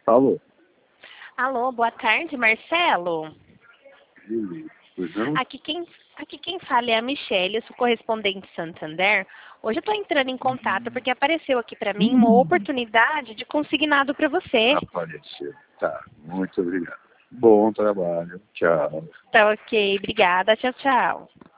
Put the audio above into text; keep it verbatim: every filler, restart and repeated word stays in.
Alô? Alô, boa tarde, Marcelo. Beleza. Pois não? Aqui quem, aqui quem fala é a Michelle, eu sou correspondente Santander. Hoje eu estou entrando em contato porque apareceu aqui para mim uma oportunidade de consignado para você. Apareceu. Tá, muito obrigado. Bom trabalho. Tchau. Tá ok, obrigada, tchau, tchau.